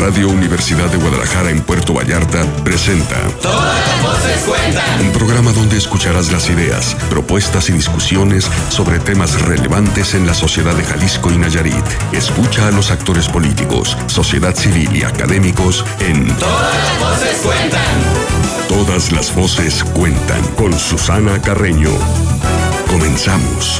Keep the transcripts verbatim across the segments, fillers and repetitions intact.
Radio Universidad de Guadalajara en Puerto Vallarta presenta Todas las voces cuentan. Un programa donde escucharás las ideas, propuestas y discusiones sobre temas relevantes en la sociedad de Jalisco y Nayarit. Escucha a los actores políticos, sociedad civil y académicos en Todas las voces cuentan. Todas las voces cuentan con Susana Carreño. Comenzamos.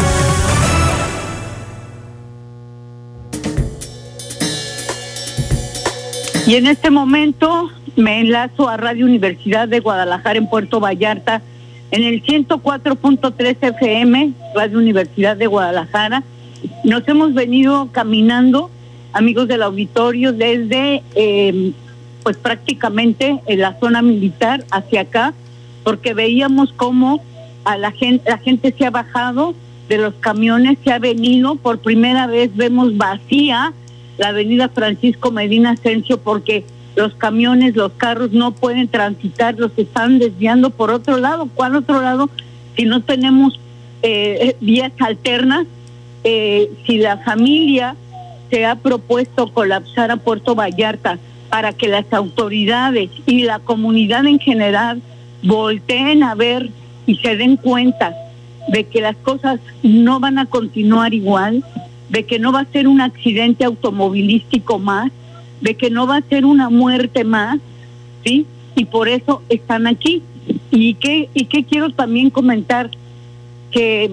Y en este momento me enlazo a Radio Universidad de Guadalajara en Puerto Vallarta, en el ciento cuatro punto tres F M, Radio Universidad de Guadalajara. Nos hemos venido caminando, amigos del auditorio, desde eh, pues prácticamente en la zona militar hacia acá, porque veíamos cómo a la gente, la gente se ha bajado de los camiones, se ha venido, por primera vez vemos vacía la avenida Francisco Medina Asensio, porque los camiones, los carros no pueden transitar, los están desviando por otro lado. ¿Cuál otro lado? Si no tenemos eh, vías alternas, eh, si la familia se ha propuesto colapsar a Puerto Vallarta para que las autoridades y la comunidad en general volteen a ver y se den cuenta de que las cosas no van a continuar igual, de que no va a ser un accidente automovilístico más, de que no va a ser una muerte más, ¿sí? Y por eso están aquí. Y que y que quiero también comentar que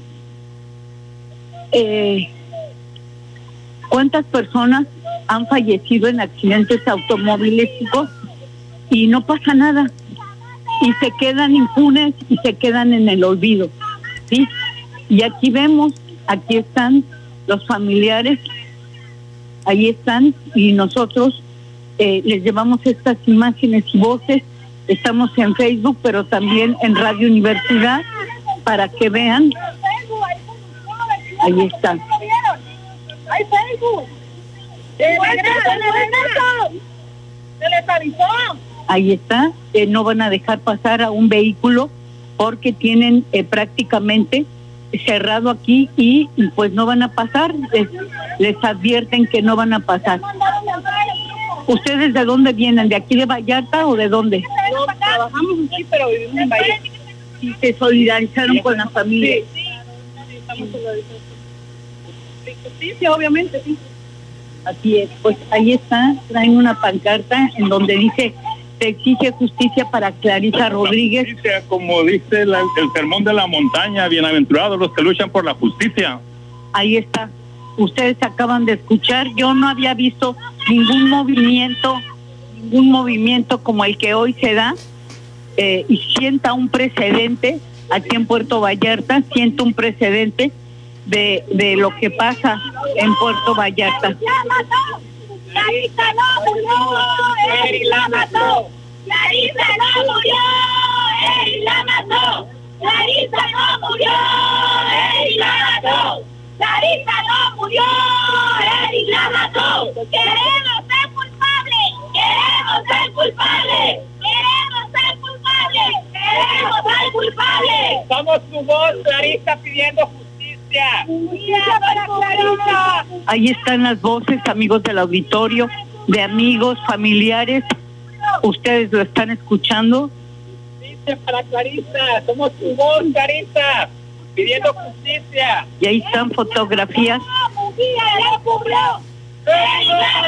eh, cuántas personas han fallecido en accidentes automovilísticos y no pasa nada, y se quedan impunes y se quedan en el olvido, ¿sí? Y aquí vemos, aquí están los familiares, ahí están, y nosotros eh, les llevamos estas imágenes y voces. Estamos en Facebook, pero también en Radio Universidad, para que vean. Ahí está. ¡Hay Facebook! ¡Se les avisó! Ahí está. Eh, no van a dejar pasar a un vehículo porque tienen eh, prácticamente cerrado aquí y pues no van a pasar, les, les advierten que no van a pasar. ¿Ustedes de dónde vienen? ¿De aquí de Vallarta o de dónde? No, trabajamos aquí, pero vivimos en Vallarta. ¿Y se solidarizaron con la familia? Sí, sí, estamos solidarizados. Sí, sí, obviamente, sí. Así es, pues ahí está, traen una pancarta en donde dice: se exige justicia para Clarisa Rodríguez. Justicia, como dice la, el sermón de la montaña, bienaventurados los que luchan por la justicia. Ahí está, ustedes acaban de escuchar, yo no había visto ningún movimiento, ningún movimiento como el que hoy se da, eh, y sienta un precedente aquí en Puerto Vallarta, siento un precedente de, de lo que pasa en Puerto Vallarta. ¡Clarisa no murió! ¡Él la mató! ¡Clarisa no murió! ¡Él la mató! ¡Clarisa no murió! ¡Él la mató! ¡Clarisa no murió! ¡Él la mató! ¡Queremos ser culpables! ¡Queremos ser culpables! ¡Queremos ser culpables! ¡Queremos ser culpables! Somos tu voz, Clarisa, pidiendo justicia. ¡Justicia para Clarisa! Ahí están las voces, amigos del auditorio, de amigos, familiares. Ustedes lo están escuchando. Justicia para Clarisa, somos tu voz, Clarisa, pidiendo justicia. Y ahí están fotografías. ¡Munguía lo cubrió! ¡Él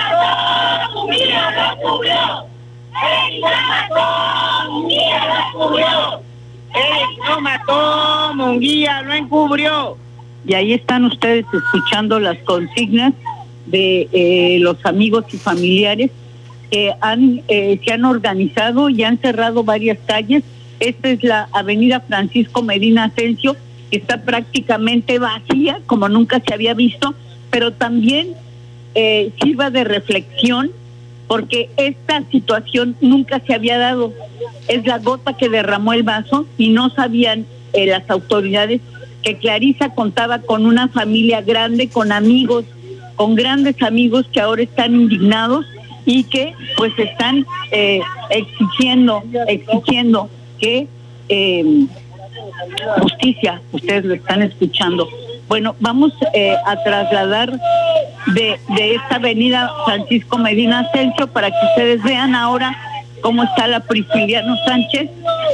la mató! ¡Munguía lo cubrió! ¡Él la mató! ¡Munguía lo cubrió! Él no mató, Munguía lo encubrió. Y ahí están ustedes escuchando las consignas de eh, los amigos y familiares que han eh, se han organizado y han cerrado varias calles. Esta es la avenida Francisco Medina Asensio, que está prácticamente vacía, como nunca se había visto, pero también eh, sirva de reflexión, porque esta situación nunca se había dado. Es la gota que derramó el vaso, y no sabían eh, las autoridades que Clarisa contaba con una familia grande, con amigos, con grandes amigos que ahora están indignados y que pues están eh, exigiendo, exigiendo que eh, justicia, ustedes lo están escuchando, Bueno, vamos eh, a trasladar de, de esta avenida Francisco Medina Asensio para que ustedes vean ahora cómo está la Prisciliano Sánchez.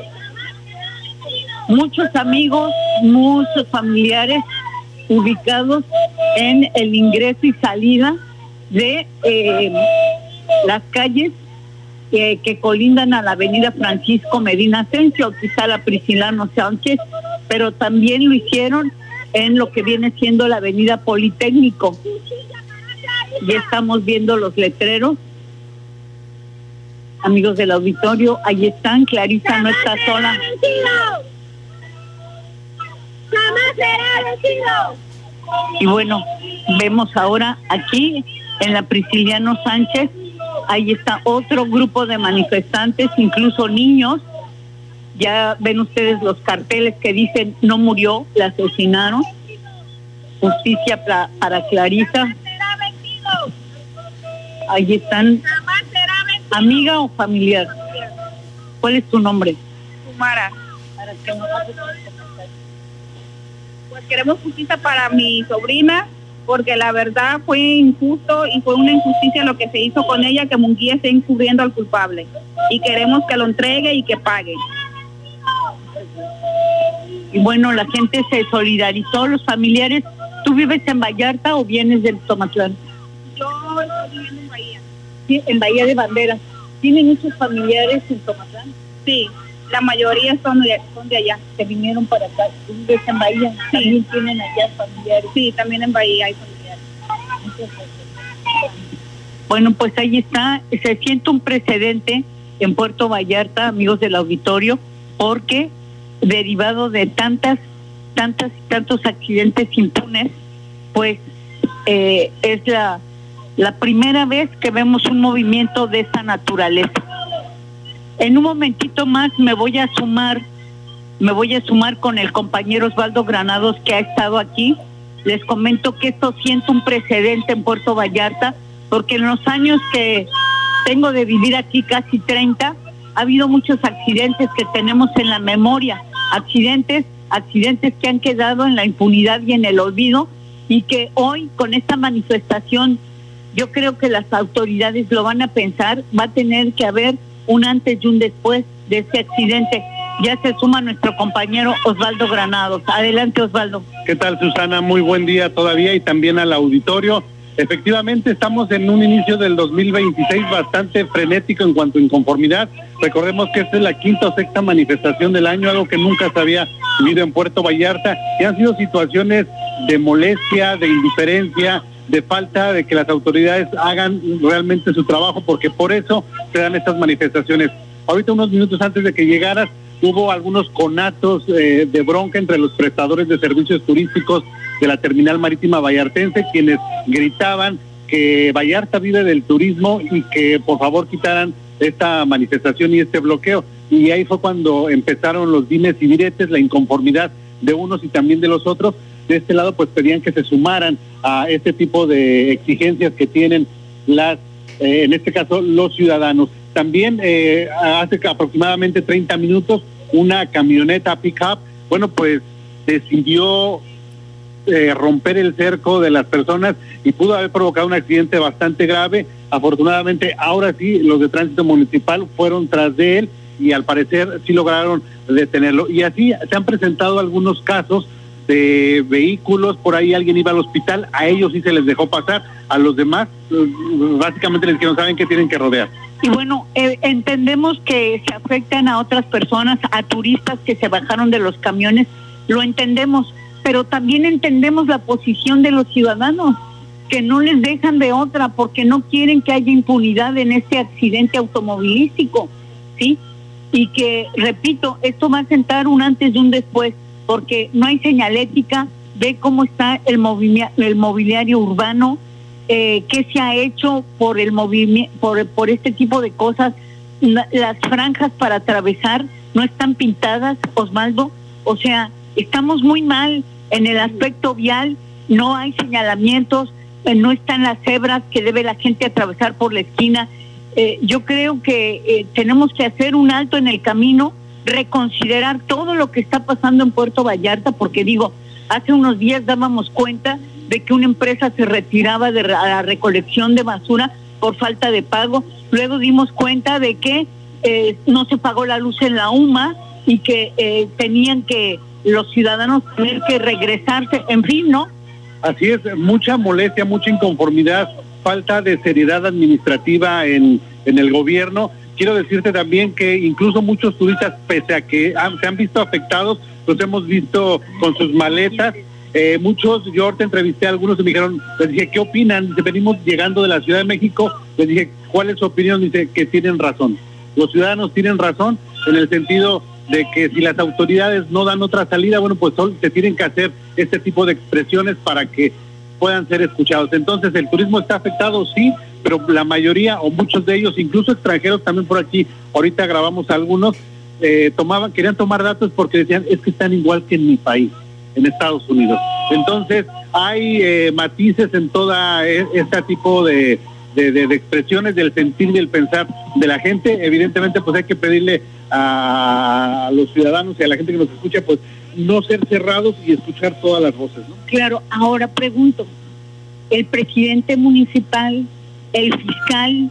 Muchos amigos, muchos familiares ubicados en el ingreso y salida de eh, las calles eh, que colindan a la avenida Francisco Medina Asensio, quizá la Prisciliano Sánchez, pero también lo hicieron en lo que viene siendo la avenida Politécnico. Ya estamos viendo los letreros. Amigos del auditorio, ahí están. Clarisa no está sola. ¡Jamás será vencido! Y bueno, vemos ahora aquí en la Prisciliano Sánchez, ahí está otro grupo de manifestantes, incluso niños. Ya ven ustedes los carteles que dicen no murió, la asesinaron. Justicia para, para Clarisa. Ahí están. ¿Amiga o familiar? ¿Cuál es tu nombre? Sumara. Pues queremos justicia para mi sobrina, porque la verdad fue injusto y fue una injusticia lo que se hizo con ella, que Munguía esté encubriendo al culpable. Y queremos que lo entregue y que pague. Y bueno, la gente se solidarizó, los familiares. ¿Tú vives en Vallarta o vienes del Tomatlán? Yo estoy viviendo en Bahía. Sí, en Bahía de Banderas. ¿Tienen muchos familiares en Tomatlán? Sí, la mayoría son de, son de allá. Se vinieron para acá. ¿Tú vives en Bahía? Sí. ¿También tienen allá familiares? Sí, también en Bahía hay familiares. Bueno, pues ahí está. Se siente un precedente en Puerto Vallarta, amigos del auditorio, porque derivado de tantas, tantas y tantos accidentes impunes, pues eh, es la, la primera vez que vemos un movimiento de esa naturaleza. En un momentito más me voy a sumar, me voy a sumar con el compañero Osvaldo Granados, que ha estado aquí. Les comento que esto siente un precedente en Puerto Vallarta, porque en los años que tengo de vivir aquí, casi treinta, ha habido muchos accidentes que tenemos en la memoria, accidentes, accidentes que han quedado en la impunidad y en el olvido, y que hoy con esta manifestación yo creo que las autoridades lo van a pensar, va a tener que haber un antes y un después de este accidente. Ya se suma nuestro compañero Osvaldo Granados. Adelante, Osvaldo. ¿Qué tal, Susana? Muy buen día todavía y también al auditorio. Efectivamente, estamos en un inicio del dos mil veintiséis bastante frenético en cuanto a inconformidad. Recordemos que esta es la quinta o sexta manifestación del año, algo que nunca se había vivido en Puerto Vallarta, y han sido situaciones de molestia, de indiferencia, de falta de que las autoridades hagan realmente su trabajo, porque por eso se dan estas manifestaciones. Ahorita, unos minutos antes de que llegaras, hubo algunos conatos eh, de bronca entre los prestadores de servicios turísticos de la terminal marítima vallartense, quienes gritaban que Vallarta vive del turismo y que por favor quitaran esta manifestación y este bloqueo. Y ahí fue cuando empezaron los dimes y diretes, la inconformidad de unos y también de los otros. De este lado pues pedían que se sumaran a este tipo de exigencias que tienen las, eh, en este caso, los ciudadanos. También eh, hace aproximadamente treinta minutos una camioneta pick-up, bueno, pues decidió eh, romper el cerco de las personas y pudo haber provocado un accidente bastante grave. Afortunadamente, ahora sí, los de tránsito municipal fueron tras de él y al parecer sí lograron detenerlo. Y así se han presentado algunos casos de vehículos, por ahí alguien iba al hospital, a ellos sí se les dejó pasar, a los demás básicamente les dijeron, saben que tienen que rodear. Y bueno, eh, entendemos que se afectan a otras personas, a turistas que se bajaron de los camiones, lo entendemos, pero también entendemos la posición de los ciudadanos, que no les dejan de otra porque no quieren que haya impunidad en este accidente automovilístico, ¿sí? Y que, repito, esto va a sentar un antes y un después, porque no hay señalética, ve cómo está el, movi- el mobiliario urbano, eh, qué se ha hecho por el movimiento, por, por este tipo de cosas. La, las franjas para atravesar no están pintadas, Osvaldo, o sea, estamos muy mal en el aspecto vial, no hay señalamientos, eh, no están las cebras que debe la gente atravesar por la esquina. Eh, yo creo que eh, tenemos que hacer un alto en el camino, reconsiderar todo lo que está pasando en Puerto Vallarta, porque digo, Hace unos días dábamos cuenta de que una empresa se retiraba de la recolección de basura por falta de pago. Luego dimos cuenta de que eh, no se pagó la luz en la U M A y que eh, tenían que los ciudadanos tener que regresarse, en fin, ¿no? Así es, mucha molestia, mucha inconformidad, falta de seriedad administrativa en, en el gobierno. Quiero decirte también que incluso muchos turistas, pese a que han, se han visto afectados, los hemos visto con sus maletas. Eh, muchos, yo ahorita entrevisté a algunos y me dijeron, les dije, ¿qué opinan? Dice, venimos llegando de la Ciudad de México. Les dije, ¿cuál es su opinión? Dice, que tienen razón. Los ciudadanos tienen razón en el sentido de que si las autoridades no dan otra salida, bueno, pues son, se tienen que hacer este tipo de expresiones para que puedan ser escuchados. Entonces, ¿el turismo está afectado? Sí, pero la mayoría o muchos de ellos, incluso extranjeros también por aquí, ahorita grabamos a algunos, eh, tomaban, querían tomar datos porque decían, es que están igual que en mi país, en Estados Unidos. Entonces, hay eh, matices en toda este tipo de, de, de, de expresiones del sentir y del pensar de la gente. Evidentemente, pues hay que pedirle a, a los ciudadanos y a la gente que nos escucha, pues no ser cerrados y escuchar todas las voces, ¿no? Claro, ahora pregunto, el presidente municipal, el fiscal,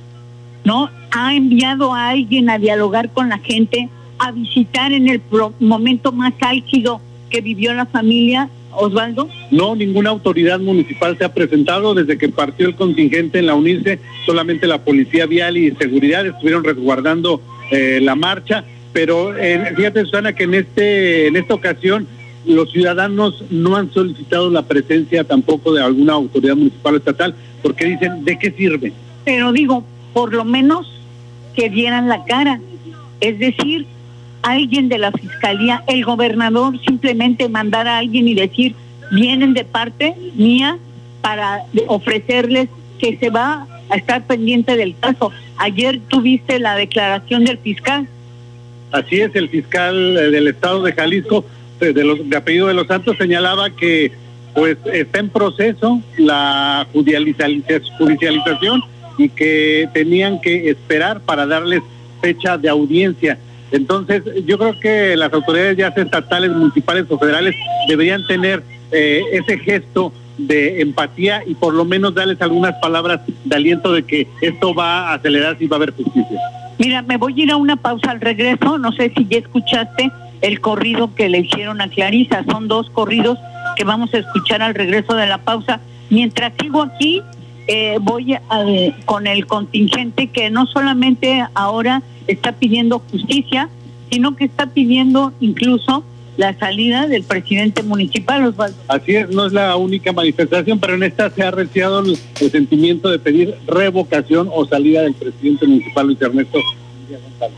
¿no? ¿Ha enviado a alguien a dialogar con la gente, a visitar en el pro- momento más álgido que vivió la familia, Osvaldo? No, ninguna autoridad municipal se ha presentado desde que partió el contingente en la UNICE. Solamente la policía vial y seguridad estuvieron resguardando eh, la marcha, pero eh, fíjate, Susana, que en este en esta ocasión los ciudadanos no han solicitado la presencia tampoco de alguna autoridad municipal o estatal, porque dicen, ¿de qué sirve? Pero digo, por lo menos que dieran la cara, es decir, alguien de la fiscalía, el gobernador simplemente mandar a alguien y decir, vienen de parte mía para ofrecerles que se va a estar pendiente del caso. Ayer tuviste la declaración del fiscal. Así es, el fiscal del estado de Jalisco, de, de, los, de apellido de los Santos, señalaba que pues está en proceso la judicialización y que tenían que esperar para darles fecha de audiencia. Entonces, yo creo que las autoridades, ya sea estatales, municipales o federales, deberían tener eh, ese gesto de empatía y por lo menos darles algunas palabras de aliento de que esto va a acelerarse y va a haber justicia. Mira, me voy a ir a una pausa al regreso. No sé si ya escuchaste el corrido que le hicieron a Clarisa. Son dos corridos que vamos a escuchar al regreso de la pausa. Mientras sigo aquí, eh, voy a, eh, con el contingente que no solamente ahora está pidiendo justicia, sino que está pidiendo incluso la salida del presidente municipal, Osvaldo. Así es, no es la única manifestación, pero en esta se ha retirado el, el sentimiento de pedir revocación o salida del presidente municipal, Luis Ernesto González.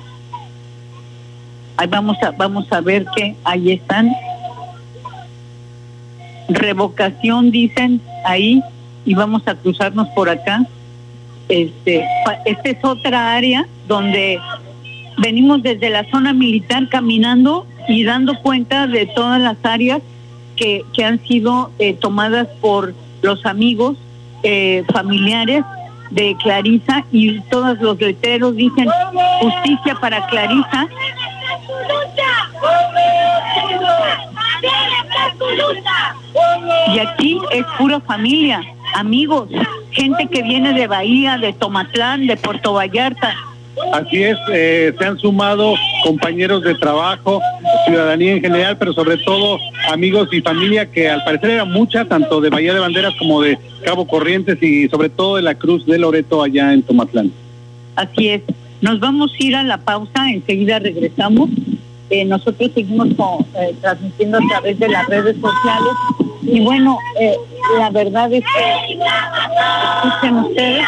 Ahí vamos a, vamos a ver que ahí están. Revocación, dicen ahí, y vamos a cruzarnos por acá. Este, esta es otra área donde venimos desde la zona militar caminando y dando cuenta de todas las áreas que, que han sido eh, tomadas por los amigos, eh, familiares de Clarisa, y todos los letreros dicen justicia para Clarisa. Y aquí es pura familia, amigos, gente que viene de Bahía, de Tomatlán, de Puerto Vallarta. Así es, eh, se han sumado compañeros de trabajo, ciudadanía en general, pero sobre todo amigos y familia, que al parecer era mucha, tanto de Bahía de Banderas como de Cabo Corrientes y sobre todo de la Cruz de Loreto allá en Tomatlán. Así es, nos vamos a ir a la pausa, enseguida regresamos. Eh, nosotros seguimos con, eh, transmitiendo a través de las redes sociales y bueno, eh, la verdad es que escuchen ustedes.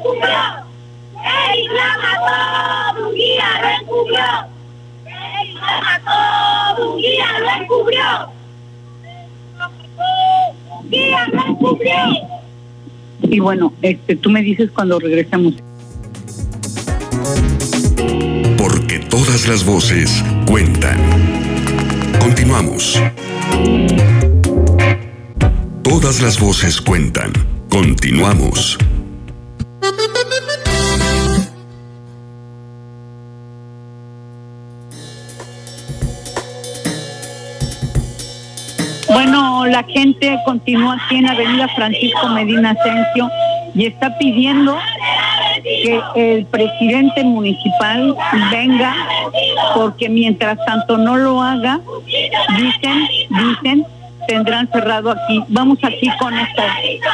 ¡Ey, la mató! ¡Munguía lo encubrió! ¡Ey, la mató! ¡Munguía lo encubrió! ¡Munguía lo encubrió! Y bueno, este, tú me dices cuando regresemos. Porque todas las voces cuentan. Continuamos. Todas las voces cuentan. Continuamos. Bueno, la gente continúa aquí en Avenida Francisco Medina Asensio y está pidiendo que el presidente municipal venga, porque mientras tanto no lo haga, dicen, dicen, tendrán cerrado aquí. Vamos aquí con esta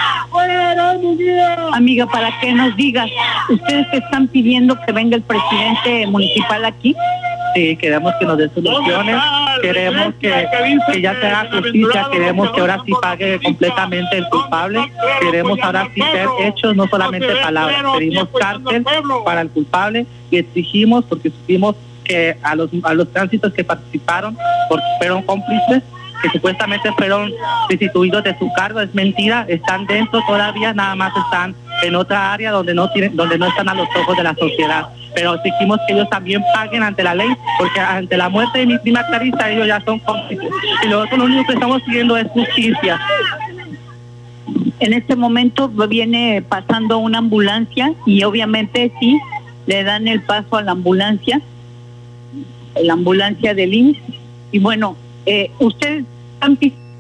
amiga para que nos digas, ¿ustedes están pidiendo que venga el presidente municipal aquí? Sí, queremos que nos dé soluciones, queremos que, que ya se haga justicia, queremos que ahora sí pague completamente el culpable, queremos ahora sí ser hechos, no solamente palabras, pedimos cárcel para el culpable y exigimos, porque supimos que a los, a los tránsitos que participaron porque fueron cómplices, que supuestamente fueron destituidos de su cargo, es mentira, están dentro todavía, nada más están en otra área donde no tienen, donde no están a los ojos de la sociedad. Pero exigimos que ellos también paguen ante la ley, porque ante la muerte de mi prima Clarisa ellos ya son cómplices. Y nosotros lo único que estamos pidiendo es justicia. En este momento viene pasando una ambulancia y obviamente sí, le dan el paso a la ambulancia, la ambulancia del I M S S. Y bueno, eh, ustedes están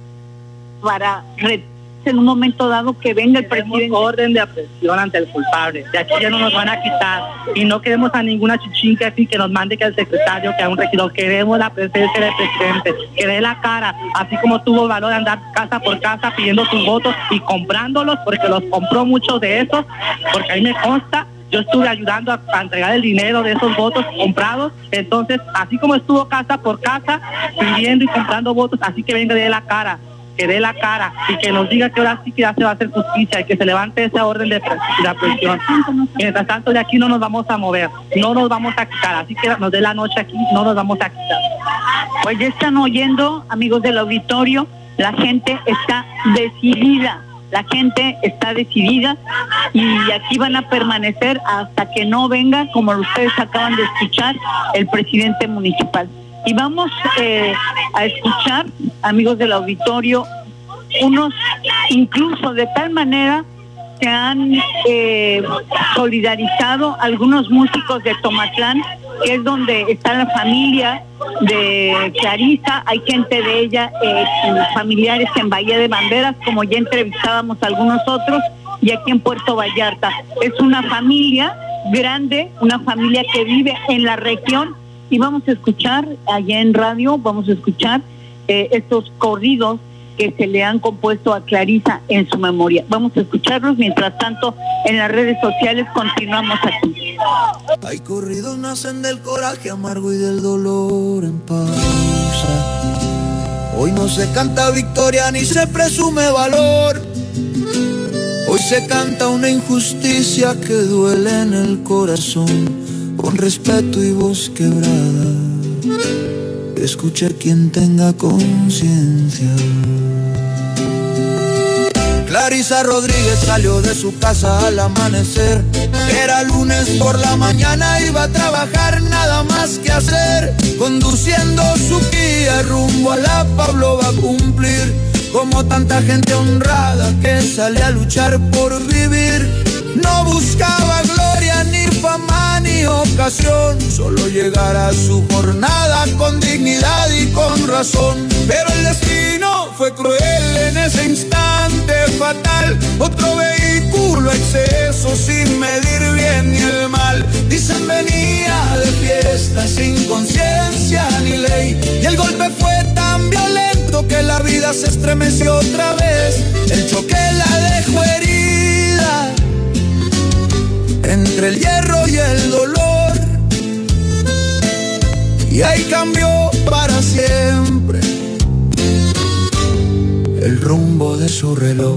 para en un momento dado que venga el presidente. Orden de aprehensión ante el culpable. De aquí ya no nos van a quitar. Y no queremos a ninguna chichinca así que nos mande que al secretario, que a un regidor. Queremos la presencia del presidente, que dé la cara, así como tuvo valor de andar casa por casa pidiendo sus votos y comprándolos, porque los compró muchos de esos, porque ahí me consta. Yo estuve ayudando a, a entregar el dinero de esos votos comprados. Entonces, así como estuvo casa por casa pidiendo y comprando votos, así que venga de la cara, que dé la cara y que nos diga que ahora sí que ya se va a hacer justicia y que se levante esa orden de, de aprehensión. Mientras tanto, de aquí no nos vamos a mover, no nos vamos a quitar. Así que nos dé la noche aquí, no nos vamos a quitar. Pues ya están oyendo, amigos del auditorio, la gente está decidida. La gente está decidida y aquí van a permanecer hasta que no venga, como ustedes acaban de escuchar, el presidente municipal. Y vamos eh, a escuchar, amigos del auditorio, unos, incluso de tal manera se han eh, solidarizado algunos músicos de Tomatlán, que es donde está la familia de Clarisa. Hay gente de ella, eh, familiares en Bahía de Banderas, como ya entrevistábamos a algunos otros, y aquí en Puerto Vallarta. Es una familia grande, una familia que vive en la región, y vamos a escuchar allá en radio, vamos a escuchar eh, estos corridos que se le han compuesto a Clarisa en su memoria. Vamos a escucharlos, mientras tanto en las redes sociales continuamos aquí. Hay corridos nacen del coraje amargo y del dolor en pausa. Hoy no se canta victoria ni se presume valor. Hoy se canta una injusticia que duele en el corazón, con respeto y voz quebrada. Escuche quien tenga conciencia. Clarisa Rodríguez salió de su casa al amanecer. Era lunes por la mañana, iba a trabajar, nada más que hacer. Conduciendo su Kia rumbo a la Pablo va a cumplir. Como tanta gente honrada que sale a luchar por vivir. No buscaba gloria, ni fama, ni ocasión, solo llegar a su jornada con dignidad y con razón. Pero el destino fue cruel en ese instante fatal. Otro vehículo a exceso sin medir bien ni el mal. Dicen venía de fiesta sin conciencia ni ley. Y el golpe fue tan violento que la vida se estremeció otra vez. El choque la dejó herida entre el hierro y el dolor, y ahí cambió para siempre el rumbo de su reloj.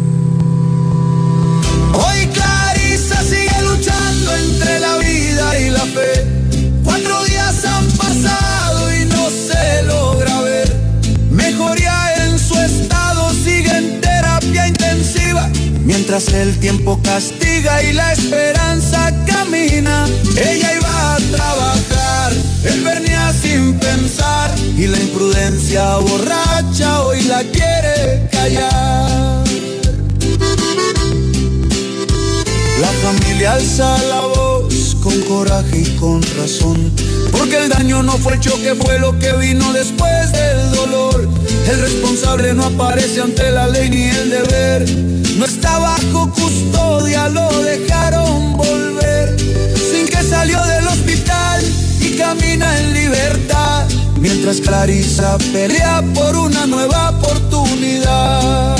Hoy Clarisa sigue luchando entre la vida y la fe. Cuatro días han pasado y no se logra ver mejoría en su estado, sigue en terapia intensiva. Mientras el tiempo castiga y la esperanza camina, ella iba a trabajar, él venía sin pensar, y la imprudencia borracha hoy la quiere callar. La familia alza la voz con coraje y con razón, porque el daño no fue el choque, fue lo que vino después del dolor. El responsable no aparece ante la ley ni el deber, no está bajo custodia, lo dejaron volver, sin que salió del hospital y camina en libertad, mientras Clarisa pelea por una nueva oportunidad.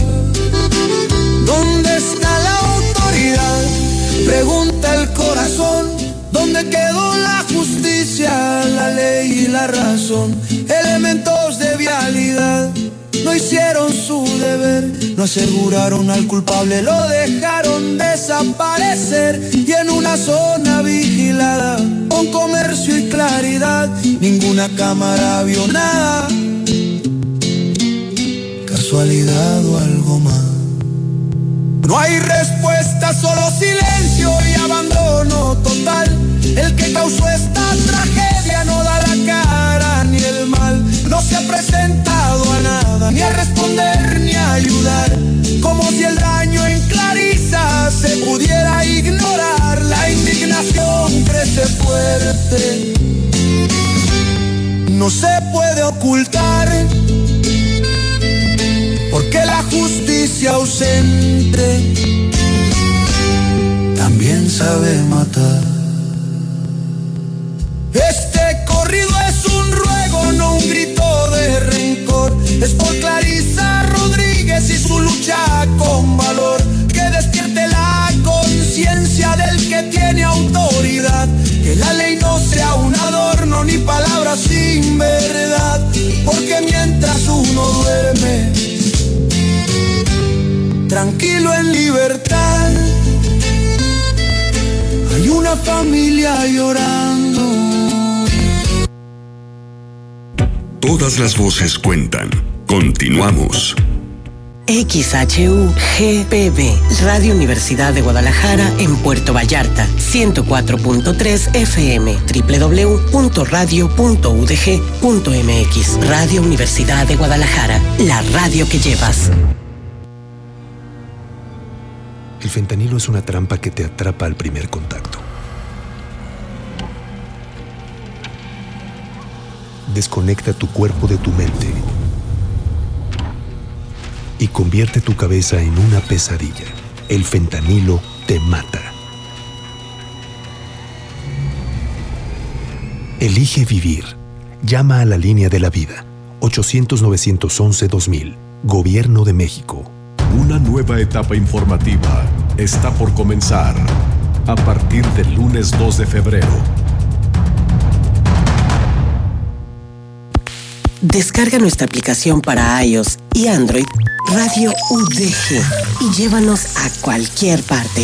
¿Dónde está la autoridad? Pregunta el corazón. ¿Dónde quedó la justicia, la ley y la razón? Elementos de vialidad no hicieron su deber, no aseguraron al culpable, lo dejaron desaparecer. Y en una zona vigilada, con comercio y claridad, ninguna cámara vio nada. ¿Casualidad o algo más? No hay respuesta, solo silencio y abandono total. El que causó esta tragedia no da la cara ni el mal, no se ha presentado a nada, ni a responder ni a ayudar, como si el daño en Clarisa se pudiera ignorar. La indignación crece fuerte, no se puede ocultar, porque la justicia ausente también sabe matar. Este corrido es un ruego, no un grito de rencor. Es por Clarisa Rodríguez y su lucha con valor, que despierte la conciencia del que tiene autoridad. Que la ley no sea un adorno ni palabras sin verdad, porque mientras uno duerme tranquilo en libertad, hay una familia llorando. Todas las voces cuentan. Continuamos. X H U G P B, Radio Universidad de Guadalajara en Puerto Vallarta, ciento cuatro punto tres F M, doble u doble u doble u punto radio punto u d g punto m x. Radio Universidad de Guadalajara, la radio que llevas. El fentanilo es una trampa que te atrapa al primer contacto. Desconecta tu cuerpo de tu mente y convierte tu cabeza en una pesadilla. El fentanilo te mata. Elige vivir. Llama a la línea de la vida. ochocientos, novecientos once, dos mil. Gobierno de México. Una nueva etapa informativa está por comenzar a partir del lunes dos de febrero. Descarga nuestra aplicación para iOS y Android, Radio U D G, y llévanos a cualquier parte.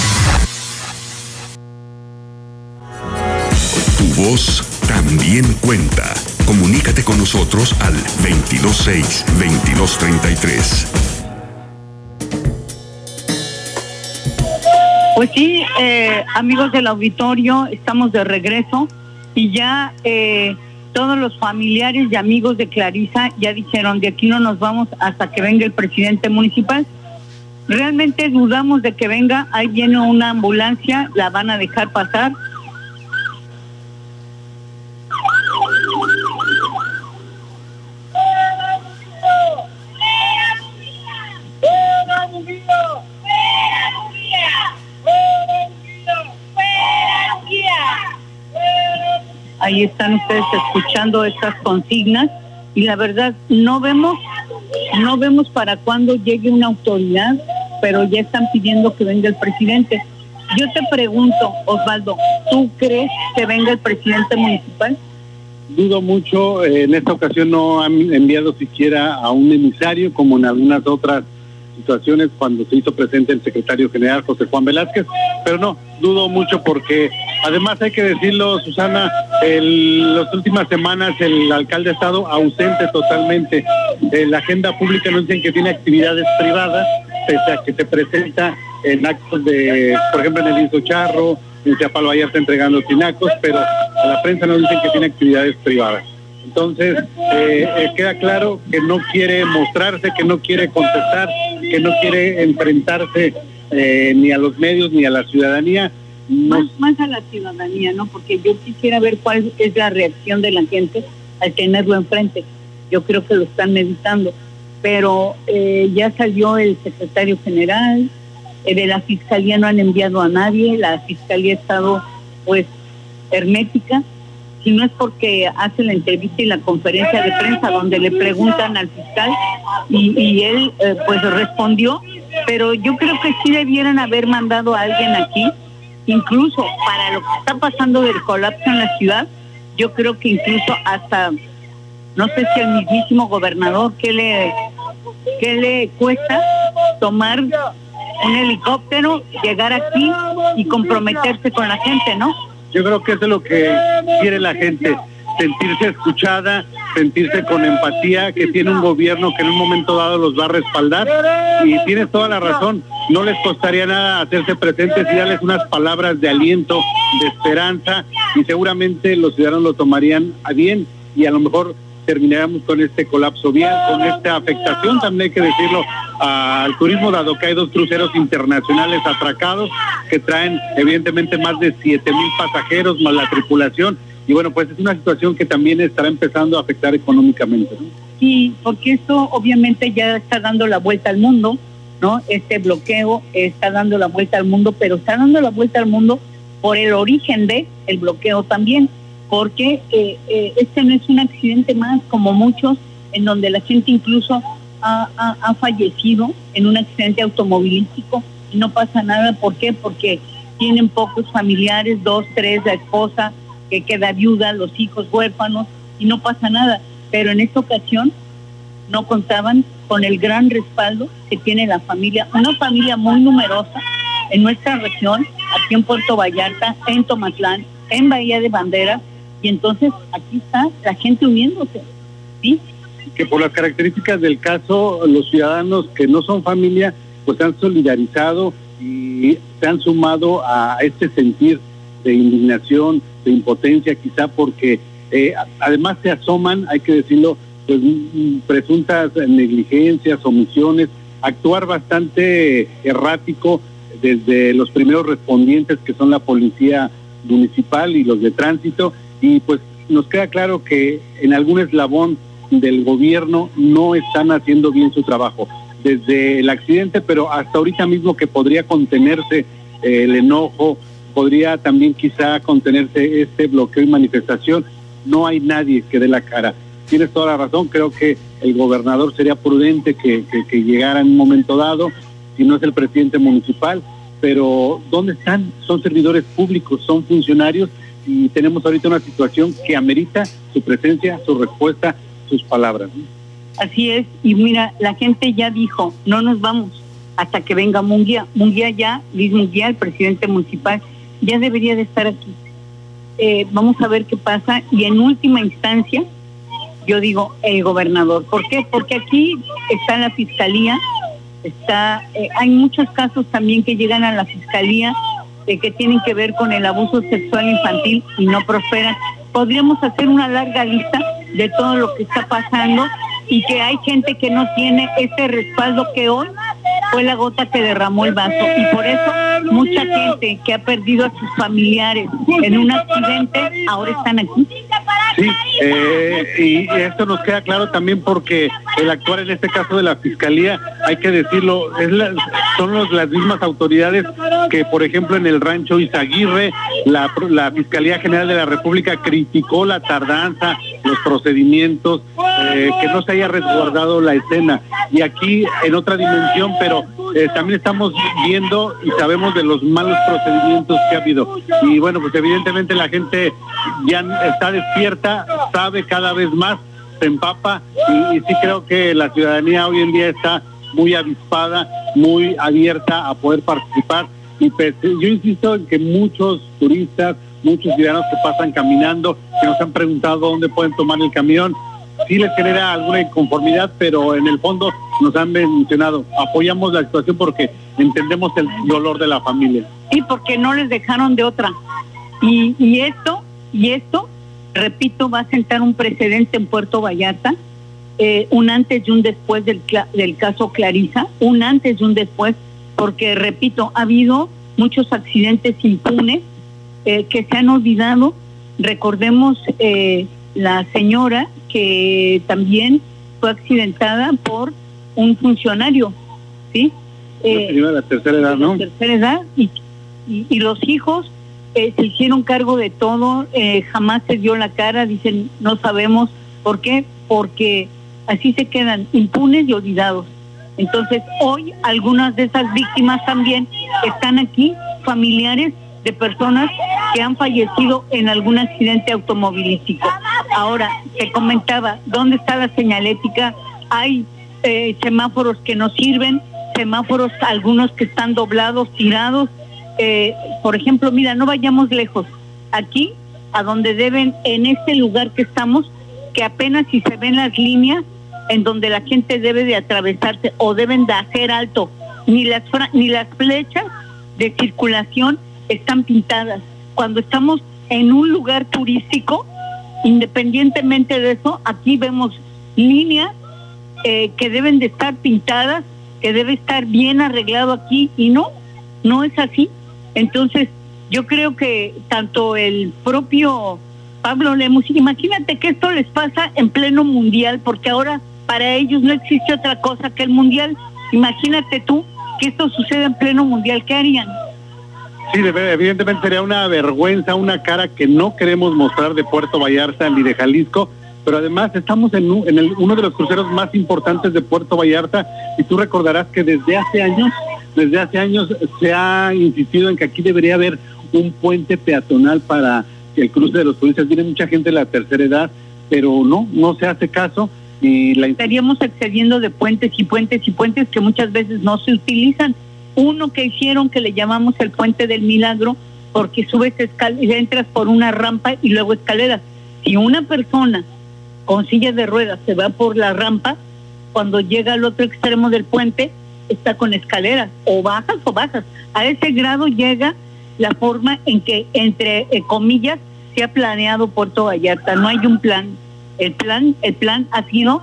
Tu voz también cuenta. Comunícate con nosotros al veintidós seis, veintidós treinta y tres. Pues sí, eh, amigos del auditorio, estamos de regreso y ya eh, todos los familiares y amigos de Clarisa ya dijeron, de aquí no nos vamos hasta que venga el presidente municipal. Realmente dudamos de que venga, ahí viene una ambulancia, la van a dejar pasar. Ahí están ustedes escuchando estas consignas y la verdad no vemos, no vemos para cuándo llegue una autoridad, pero ya están pidiendo que venga el presidente. Yo te pregunto, Osvaldo, ¿tú crees que venga el presidente municipal? Dudo mucho, eh, en esta ocasión no han enviado siquiera a un emisario como en algunas otras situaciones cuando se hizo presente el secretario general José Juan Velázquez, pero no, dudo mucho porque además hay que decirlo, Susana, en las últimas semanas el alcalde ha estado ausente totalmente. Eh, la agenda pública nos dicen que tiene actividades privadas, pese a que se presenta en actos de, por ejemplo, en el Inso Charro, en Teapalo Vallarta entregando tinacos, pero a la prensa nos dicen que tiene actividades privadas. Entonces, eh, eh, queda claro que no quiere mostrarse, que no quiere contestar, que no quiere enfrentarse eh, ni a los medios ni a la ciudadanía, más, más a la ciudadanía, ¿no? Porque yo quisiera ver cuál es la reacción de la gente al tenerlo enfrente. Yo creo que lo están meditando, pero eh, ya salió el secretario general, eh, de la fiscalía no han enviado a nadie, la fiscalía ha estado pues hermética, si no es porque hace la entrevista y la conferencia de prensa donde le preguntan al fiscal y, y él eh, pues respondió, pero yo creo que sí debieran haber mandado a alguien aquí, incluso para lo que está pasando del colapso en la ciudad. Yo creo que incluso hasta, no sé si el mismísimo gobernador, ¿qué le, qué le cuesta tomar un helicóptero, llegar aquí y comprometerse con la gente, ¿no? Yo creo que eso es lo que quiere la gente, sentirse escuchada, sentirse con empatía, que tiene un gobierno que en un momento dado los va a respaldar. Y tienes toda la razón, no les costaría nada hacerse presentes y darles unas palabras de aliento, de esperanza, y seguramente los ciudadanos lo tomarían a bien, y a lo mejor terminaríamos con este colapso bien, con esta afectación, también hay que decirlo, al turismo, dado que hay dos cruceros internacionales atracados que traen evidentemente más de siete mil pasajeros más la tripulación, y bueno, pues es una situación que también estará empezando a afectar económicamente, ¿no? Sí, porque esto obviamente ya está dando la vuelta al mundo, ¿no? Este bloqueo está dando la vuelta al mundo, pero está dando la vuelta al mundo por el origen de el bloqueo también, porque eh, eh, este no es un accidente más, como muchos, en donde la gente incluso ha, ha, ha fallecido en un accidente automovilístico y no pasa nada. ¿Por qué? Porque tienen pocos familiares, dos, tres, la esposa que queda viuda, los hijos huérfanos, y no pasa nada. Pero en esta ocasión no contaban con el gran respaldo que tiene la familia, una familia muy numerosa en nuestra región, aquí en Puerto Vallarta, en Tomatlán, en Bahía de Banderas, y entonces aquí está la gente uniéndose, ¿sí? Que por las características del caso, los ciudadanos que no son familia, pues se han solidarizado y se han sumado a este sentir de indignación, de impotencia, quizá porque eh, además se asoman, hay que decirlo, pues presuntas negligencias, omisiones, actuar bastante errático desde los primeros respondientes, que son la policía municipal y los de tránsito, y pues nos queda claro que en algún eslabón del gobierno no están haciendo bien su trabajo, desde el accidente, pero hasta ahorita mismo que podría contenerse eh, el enojo, podría también quizá contenerse este bloqueo y manifestación. No hay nadie que dé la cara. Tienes toda la razón, creo que el gobernador sería prudente que, que, que llegara en un momento dado, si no es el presidente municipal, pero ¿dónde están? Son servidores públicos, son funcionarios, y tenemos ahorita una situación que amerita su presencia, su respuesta, sus palabras, ¿no? Así es, y mira, la gente ya dijo, no nos vamos hasta que venga Munguía. Munguía ya, Luis Munguía, el presidente municipal, ya debería de estar aquí. Eh, vamos a ver qué pasa, y en última instancia, yo digo, el gobernador. ¿Por qué? Porque aquí está la fiscalía, está, eh, hay muchos casos también que llegan a la fiscalía eh, que tienen que ver con el abuso sexual infantil y no prosperan. Podríamos hacer una larga lista de todo lo que está pasando, y que hay gente que no tiene ese respaldo que hoy fue la gota que derramó el vaso, y por eso mucha gente que ha perdido a sus familiares en un accidente ahora están aquí. Sí, eh, y esto nos queda claro también porque el actuar en este caso de la fiscalía, hay que decirlo, es la, son los, las mismas autoridades que, por ejemplo, en el rancho Izaguirre, la, la Fiscalía General de la República criticó la tardanza, los procedimientos, eh, que no se haya resguardado la escena. Y aquí en otra dimensión, pero eh, también estamos viendo y sabemos de los malos procedimientos que ha habido. Y bueno, pues evidentemente la gente ya está despierta, sabe cada vez más, se empapa, y, y sí creo que la ciudadanía hoy en día está muy avispada, muy abierta a poder participar. Y pues, yo insisto en que muchos turistas, muchos ciudadanos que pasan caminando, que nos han preguntado dónde pueden tomar el camión, sí les genera alguna inconformidad, pero en el fondo nos han mencionado, apoyamos la situación porque entendemos el dolor de la familia. Sí, porque no les dejaron de otra. Y, y esto, y esto, repito, va a sentar un precedente en Puerto Vallarta, eh, un antes y un después del, del caso Clarisa, un antes y un después, porque, repito, ha habido muchos accidentes impunes eh, que se han olvidado. Recordemos eh, la señora que también fue accidentada por un funcionario, ¿sí? Eh, de la tercera edad, ¿no? De la tercera edad, y, y, y los hijos eh, se hicieron cargo de todo, eh, jamás se dio la cara, dicen, no sabemos por qué, porque así se quedan impunes y olvidados. Entonces, hoy algunas de esas víctimas también están aquí, familiares de personas que han fallecido en algún accidente automovilístico. Ahora, te comentaba, ¿dónde está la señalética? Hay eh, semáforos que no sirven, semáforos, algunos que están doblados, tirados. Eh, por ejemplo, mira, no vayamos lejos. Aquí, a donde deben, en este lugar que estamos, que apenas si se ven las líneas en donde la gente debe de atravesarse o deben de hacer alto, ni las ni las flechas de circulación están pintadas. Cuando estamos en un lugar turístico, independientemente de eso, aquí vemos líneas eh, que deben de estar pintadas, que debe estar bien arreglado aquí, y no, no es así. Entonces, yo creo que tanto el propio Pablo Lemus, imagínate que esto les pasa en pleno mundial, porque ahora para ellos no existe otra cosa que el mundial. Imagínate tú que esto sucede en pleno mundial, ¿qué harían? Sí, evidentemente sería una vergüenza, una cara que no queremos mostrar de Puerto Vallarta ni de Jalisco, pero además estamos en, un, en el, uno de los cruceros más importantes de Puerto Vallarta, y tú recordarás que desde hace años, desde hace años se ha insistido en que aquí debería haber un puente peatonal para el cruce de los turistas. Viene mucha gente de la tercera edad, pero no, no se hace caso. Y la... Estaríamos accediendo de puentes y puentes y puentes que muchas veces no se utilizan. Uno que hicieron que le llamamos el Puente del Milagro, porque subes escaleras, entras por una rampa y luego escaleras. Si una persona con silla de ruedas se va por la rampa, cuando llega al otro extremo del puente, está con escaleras, o bajas o bajas. A ese grado llega la forma en que, entre eh, comillas, se ha planeado Puerto Vallarta. No hay un plan. El plan, el plan ha sido,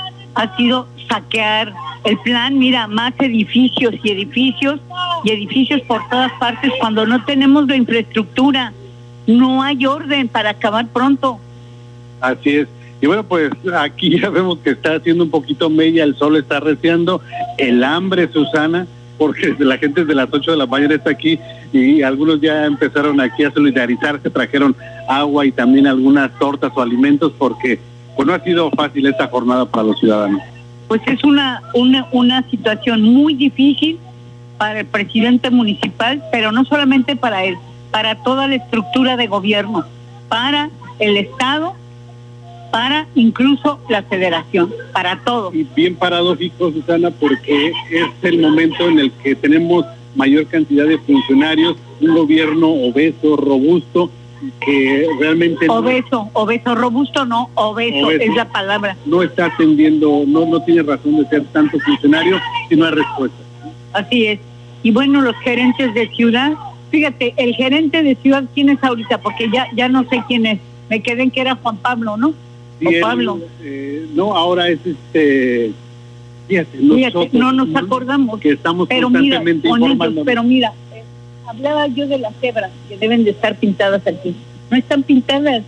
ha sido saquear. El plan, mira, más edificios y edificios y edificios por todas partes, cuando no tenemos la infraestructura. No hay orden para acabar pronto. Así es. Y bueno, pues aquí ya vemos que está haciendo un poquito mella, el sol está reciando, el hambre, Susana, porque la gente desde las ocho de la mañana está aquí, y algunos ya empezaron aquí a solidarizarse, trajeron agua y también algunas tortas o alimentos, porque pues no ha sido fácil esta jornada para los ciudadanos. Pues es una, una, una situación muy difícil para el presidente municipal, pero no solamente para él, para toda la estructura de gobierno, para el Estado, para incluso la Federación, para todo. Y bien paradójico, Susana, porque es el momento en el que tenemos mayor cantidad de funcionarios, un gobierno obeso, robusto, que realmente... Obeso, no, obeso, robusto no, obeso, obeso es la palabra. No está atendiendo, no, no tiene razón de ser tantos funcionarios si no hay respuesta. Así es. Y bueno, los gerentes de ciudad, fíjate, el gerente de ciudad, ¿quién es ahorita? Porque ya, ya no sé quién es. Me quedé en que era Juan Pablo, ¿no? Sí, Juan Pablo. Él, eh, no, ahora es este... Fíjate, nosotros, fíjate, no nos acordamos. Que estamos pero constantemente mira, informando. Pero mira, eh, hablaba yo de las cebras que deben de estar pintadas aquí. No están pintadas.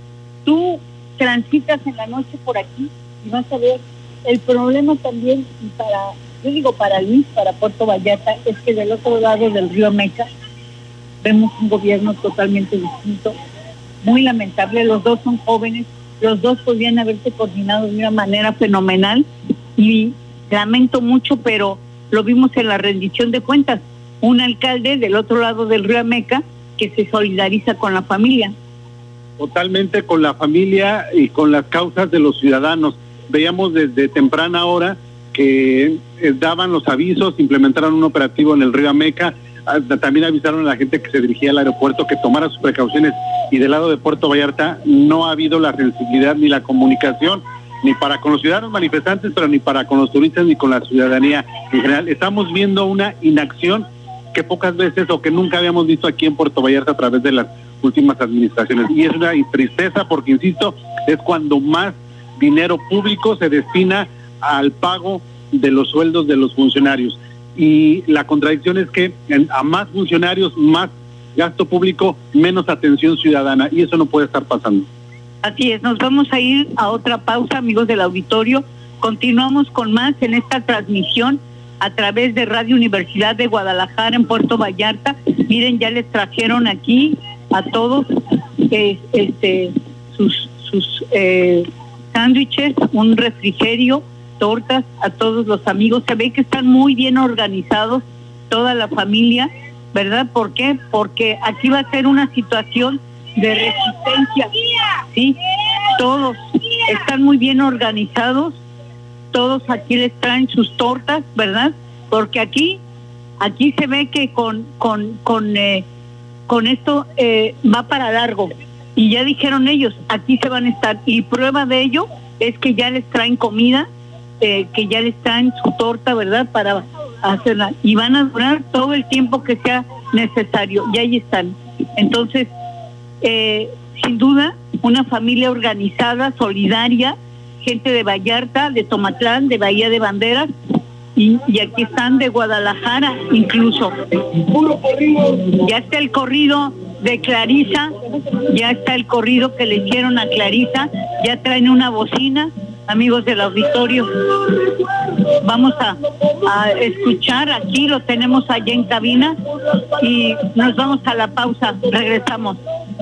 Tú transitas en la noche por aquí y vas a ver el problema también para, yo digo para Luis, para Puerto Vallarta, es que del otro lado del río Meca vemos un gobierno totalmente distinto, muy lamentable. Los dos son jóvenes, los dos podían haberse coordinado de una manera fenomenal, y lamento mucho, pero lo vimos en la rendición de cuentas, un alcalde del otro lado del río Meca que se solidariza con la familia. Totalmente con la familia y con las causas de los ciudadanos. Veíamos desde temprana hora que eh, daban los avisos, implementaron un operativo en el río Meca, también avisaron a la gente que se dirigía al aeropuerto que tomara sus precauciones, y del lado de Puerto Vallarta no ha habido la sensibilidad ni la comunicación, ni para con los ciudadanos manifestantes, pero ni para con los turistas ni con la ciudadanía en general. Estamos viendo una inacción que pocas veces o que nunca habíamos visto aquí en Puerto Vallarta a través de las últimas administraciones, y es una tristeza porque, insisto, es cuando más dinero público se destina al pago de los sueldos de los funcionarios. y la contradicción es que en, a más funcionarios, más gasto público, menos atención ciudadana, y eso no puede estar pasando. Así es, nos vamos a ir a otra pausa, amigos del auditorio. Continuamos con más en esta transmisión a través de Radio Universidad de Guadalajara en Puerto Vallarta. Miren, ya les trajeron aquí a todos eh, este, sus, sus eh, sándwiches, un refrigerio, tortas, a todos los amigos. Se ve que están muy bien organizados, toda la familia, ¿verdad? ¿Por qué? Porque aquí va a ser una situación de resistencia, ¿sí? Todos están muy bien organizados, todos aquí les traen sus tortas, ¿verdad? Porque aquí, aquí se ve que con, con, con, eh, con esto eh, va para largo. Y ya dijeron ellos, aquí se van a estar. Y prueba de ello es que ya les traen comida, eh, que ya les traen su torta, ¿verdad? Para hacerla. Y van a durar todo el tiempo que sea necesario. Y ahí están. Entonces, eh, sin duda, una familia organizada, solidaria, gente de Vallarta, de Tomatlán, de Bahía de Banderas, y, y aquí están de Guadalajara incluso. Ya está el corrido de Clarisa, ya está el corrido que le hicieron a Clarisa, ya traen una bocina, amigos del auditorio. Vamos a, a escuchar, aquí lo tenemos allá en cabina, y nos vamos a la pausa, regresamos.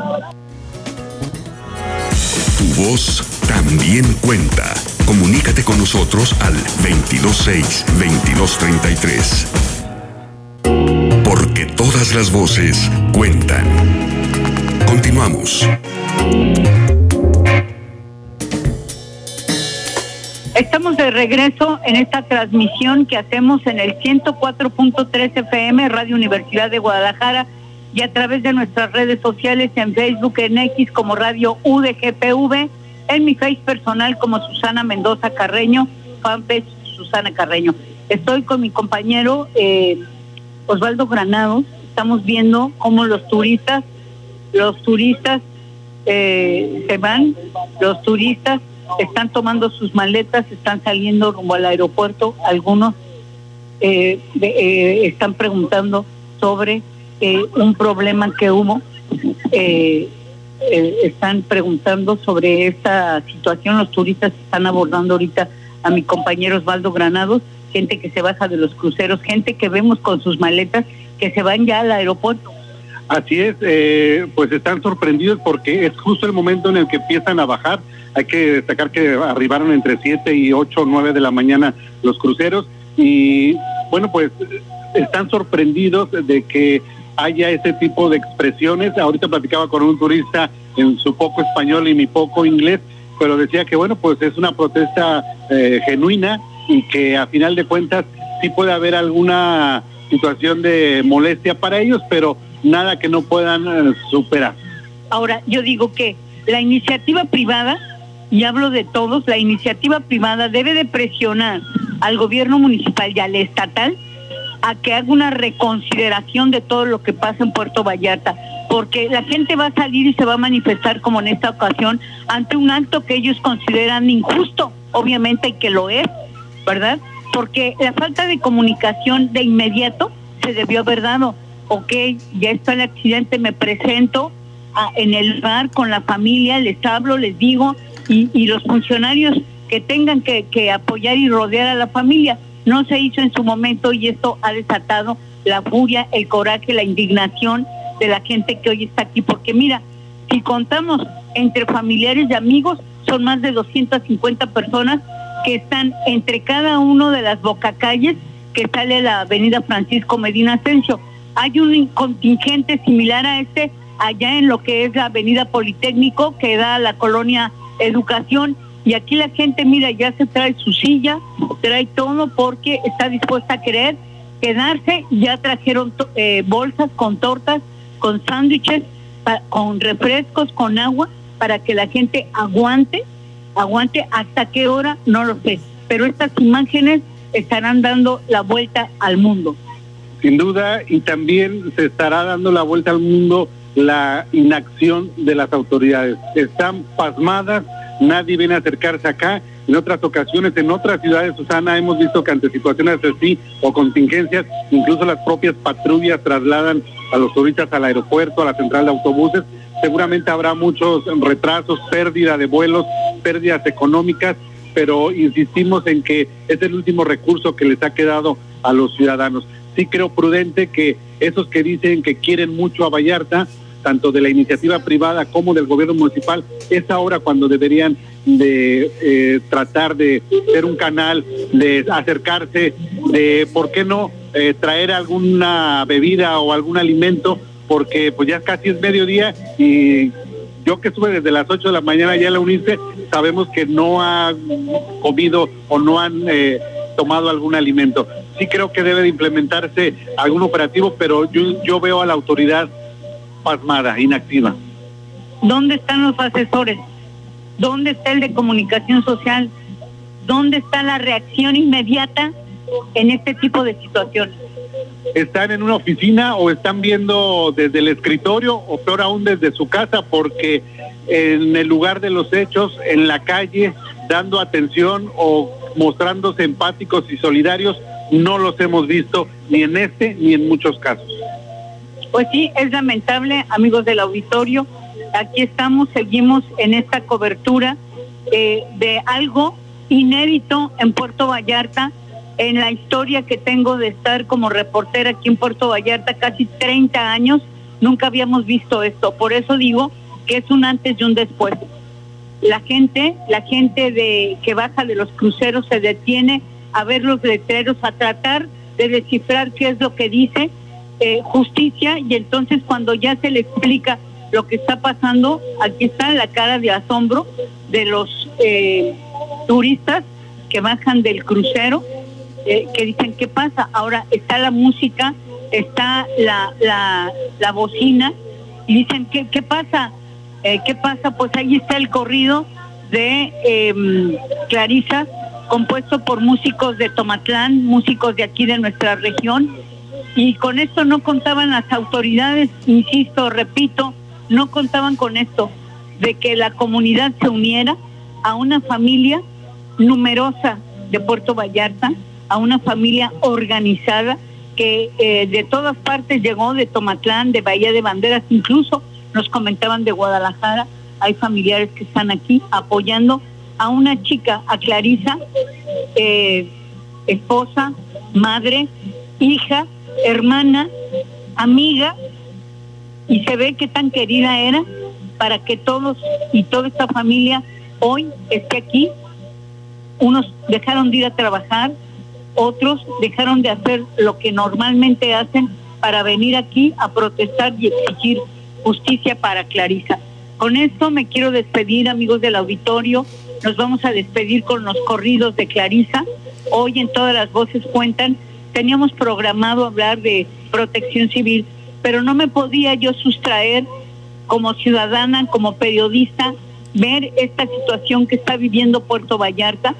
Tu voz también cuenta. Comunícate con nosotros al veintidós seis, veintidós treinta y tres. Porque todas las voces cuentan. Continuamos. Estamos de regreso en esta transmisión que hacemos en el ciento cuatro punto tres F M, Radio Universidad de Guadalajara, y a través de nuestras redes sociales en Facebook, en X como Radio U D G P V, en mi Face personal como Susana Mendoza Carreño, fanpage Susana Carreño. Estoy con mi compañero eh, Osvaldo Granados. Estamos viendo cómo los turistas, los turistas eh, se van, los turistas están tomando sus maletas, están saliendo rumbo al aeropuerto. Algunos eh, de, eh, están preguntando sobre eh, un problema que hubo. Eh, eh, están preguntando sobre esta situación. Los turistas están abordando ahorita a mi compañero Osvaldo Granados, gente que se baja de los cruceros, gente que vemos con sus maletas que se van ya al aeropuerto. Así es, eh, pues están sorprendidos porque es justo el momento en el que empiezan a bajar. Hay que destacar que arribaron entre siete y ocho o nueve de la mañana los cruceros, y bueno, pues están sorprendidos de que haya ese tipo de expresiones. Ahorita platicaba con un turista en su poco español y mi poco inglés, pero decía que bueno, pues es una protesta eh, genuina, y que a final de cuentas sí puede haber alguna situación de molestia para ellos, pero nada que no puedan eh, superar. Ahora, yo digo que la iniciativa privada, y hablo de todos, la iniciativa privada debe de presionar al gobierno municipal y al estatal a que haga una reconsideración de todo lo que pasa en Puerto Vallarta, porque la gente va a salir y se va a manifestar como en esta ocasión ante un acto que ellos consideran injusto, obviamente, y que lo es, ¿verdad? Porque la falta de comunicación de inmediato se debió haber dado. Ok, ya está el accidente, me presento a, en el lugar con la familia, les hablo, les digo, y, y los funcionarios que tengan que, que apoyar y rodear a la familia. No se hizo en su momento, y esto ha desatado la furia, el coraje, la indignación de la gente que hoy está aquí. Porque mira, si contamos entre familiares y amigos, son más de doscientas cincuenta personas que están entre cada uno de las bocacalles que sale a la avenida Francisco Medina Asensio. Hay un contingente similar a este allá en lo que es la avenida Politécnico, que da a la colonia Educación, y aquí la gente, mira, ya se trae su silla, trae todo porque está dispuesta a querer quedarse. Ya trajeron eh, bolsas con tortas, con sándwiches, con refrescos, con agua, para que la gente aguante, aguante hasta qué hora, no lo sé, pero estas imágenes estarán dando la vuelta al mundo. Sin duda, y también se estará dando la vuelta al mundo la inacción de las autoridades. Están pasmadas, nadie viene a acercarse acá, En otras ocasiones, en otras ciudades, Susana, hemos visto que ante situaciones así o contingencias, incluso las propias patrullas trasladan a los turistas al aeropuerto, a la central de autobuses. Seguramente habrá muchos retrasos, pérdida de vuelos, pérdidas económicas, pero insistimos en que es el último recurso que les ha quedado a los ciudadanos. Sí creo prudente que esos que dicen que quieren mucho a Vallarta, tanto de la iniciativa privada como del gobierno municipal, es ahora cuando deberían de eh, tratar de ser un canal, de acercarse, de, ¿por qué no?, eh, traer alguna bebida o algún alimento, porque pues ya casi es mediodía y yo que estuve desde las ocho de la mañana ya en la UNICE, sabemos que no han comido o no han eh, tomado algún alimento. Sí creo que debe de implementarse algún operativo, pero yo, yo veo a la autoridad pasmada, inactiva. ¿Dónde están los asesores? ¿Dónde está el de comunicación social? ¿Dónde está la reacción inmediata en este tipo de situaciones? ¿Están en una oficina o están viendo desde el escritorio o peor aún desde su casa? Porque en el lugar de los hechos, en la calle, dando atención o mostrándose empáticos y solidarios, no los hemos visto ni en este ni en muchos casos. Pues sí, es lamentable, amigos del auditorio. Aquí estamos, seguimos en esta cobertura eh, de algo inédito en Puerto Vallarta. En la historia que tengo de estar como reportera aquí en Puerto Vallarta, casi treinta años, nunca habíamos visto esto. Por eso digo que es un antes y un después. La gente, la gente de que baja de los cruceros se detiene a ver los letreros, a tratar de descifrar qué es lo que dice eh, justicia, y entonces cuando ya se le explica lo que está pasando, aquí está la cara de asombro de los eh, turistas que bajan del crucero, eh, que dicen, ¿qué pasa? Ahora está la música, está la, la, la bocina, y dicen, ¿qué, qué pasa? Eh, ¿Qué pasa? Pues ahí está el corrido de eh, Clarisa, compuesto por músicos de Tomatlán, músicos de aquí de nuestra región, y con esto no contaban las autoridades, insisto, repito, no contaban con esto, de que la comunidad se uniera a una familia numerosa de Puerto Vallarta, a una familia organizada que eh, de todas partes llegó, de Tomatlán, de Bahía de Banderas, incluso nos comentaban de Guadalajara. Hay familiares que están aquí apoyando a una chica, a Clarisa, eh, esposa, madre, hija, hermana, amiga, y se ve qué tan querida era para que todos y toda esta familia hoy esté aquí. Unos dejaron de ir a trabajar, otros dejaron de hacer lo que normalmente hacen para venir aquí a protestar y exigir justicia para Clarisa. Con esto me quiero despedir, amigos del auditorio. Nos vamos a despedir con los corridos de Clarisa. Hoy en Todas las Voces Cuentan teníamos programado hablar de protección civil, pero no me podía yo sustraer como ciudadana, como periodista, ver esta situación que está viviendo Puerto Vallarta,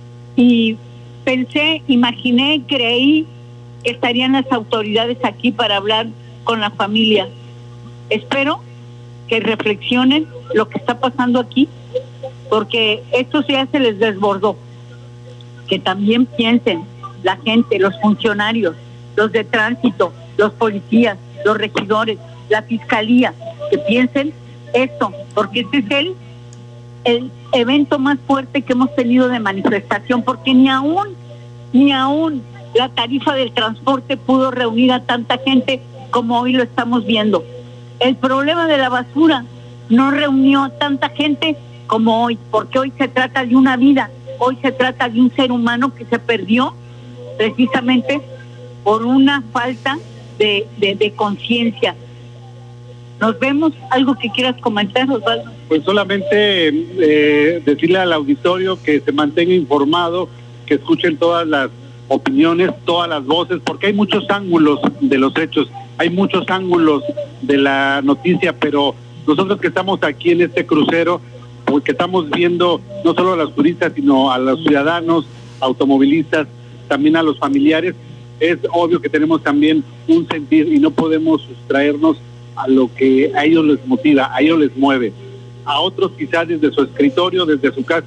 y pensé, imaginé, creí que estarían las autoridades aquí para hablar con la familia. Espero que reflexionen lo que está pasando aquí, porque esto ya se les desbordó. Que también piensen la gente, los funcionarios, los de tránsito, los policías, los regidores, la fiscalía, que piensen esto, porque este es el, el evento más fuerte que hemos tenido de manifestación, porque ni aún, ni aún la tarifa del transporte pudo reunir a tanta gente como hoy lo estamos viendo. El problema de la basura no reunió a tanta gente como hoy, porque hoy se trata de una vida, hoy se trata de un ser humano que se perdió precisamente por una falta de, de, de conciencia. Nos vemos. ¿Algo que quieras comentar, Osvaldo? Pues solamente eh, decirle al auditorio que se mantenga informado, que escuchen todas las opiniones, todas las voces, porque hay muchos ángulos de los hechos, hay muchos ángulos de la noticia, pero nosotros que estamos aquí en este crucero, porque estamos viendo no solo a los turistas, sino a los ciudadanos, automovilistas, también a los familiares, es obvio que tenemos también un sentir y no podemos sustraernos a lo que a ellos les motiva, a ellos les mueve. A otros quizás desde su escritorio, desde su casa,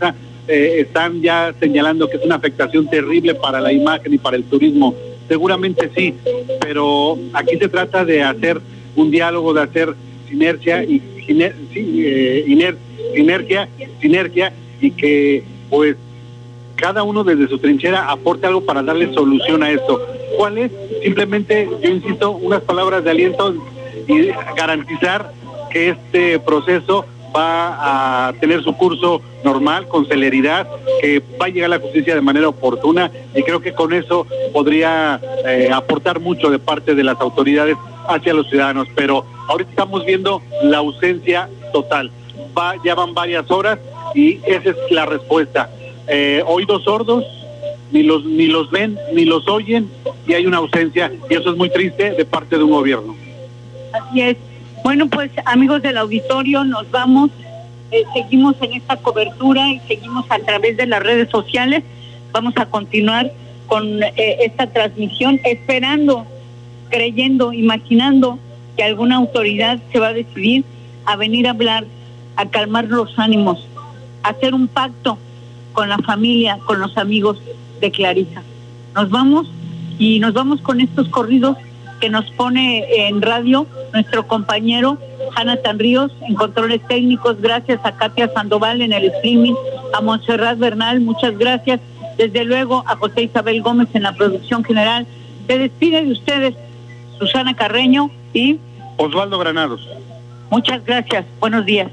eh, están ya señalando que es una afectación terrible para la imagen y para el turismo. Seguramente sí, pero aquí se trata de hacer un diálogo, de hacer sinergia y siner, eh, iner, sinergia, sinergia y que pues cada uno desde su trinchera aporte algo para darle solución a esto. ¿Cuál es? Simplemente, yo insisto, unas palabras de aliento y garantizar que este proceso va a tener su curso normal, con celeridad, que va a llegar a la justicia de manera oportuna, y creo que con eso podría eh, aportar mucho de parte de las autoridades hacia los ciudadanos. Pero ahorita estamos viendo la ausencia total. Va, ya van varias horas y esa es la respuesta. Eh, oídos sordos, ni los ni los ven, ni los oyen, y hay una ausencia, y eso es muy triste de parte de un gobierno. Así es. Bueno, pues amigos del auditorio, nos vamos, eh, seguimos en esta cobertura y seguimos a través de las redes sociales. Vamos a continuar con eh, esta transmisión, esperando, creyendo, imaginando que alguna autoridad se va a decidir a venir a hablar, a calmar los ánimos, a hacer un pacto con la familia, con los amigos de Clarisa. Nos vamos y nos vamos con estos corridos que nos pone en radio nuestro compañero Jonathan Ríos en controles técnicos. Gracias a Katia Sandoval en el streaming, a Montserrat Bernal, muchas gracias. Desde luego a José Isabel Gómez en la producción general. Se despide de ustedes Susana Carreño y Osvaldo Granados. Muchas gracias, buenos días.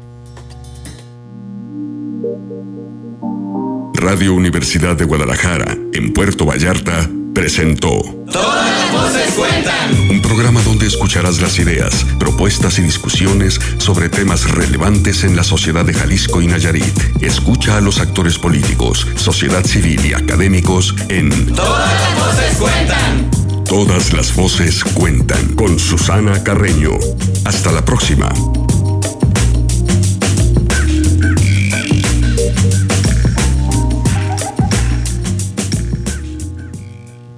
Radio Universidad de Guadalajara, en Puerto Vallarta, presentó Todas las voces cuentan. Un programa donde escucharás las ideas, propuestas y discusiones sobre temas relevantes en la sociedad de Jalisco y Nayarit. Escucha a los actores políticos, sociedad civil y académicos en Todas las voces cuentan. Todas las voces cuentan con Susana Carreño. Hasta la próxima.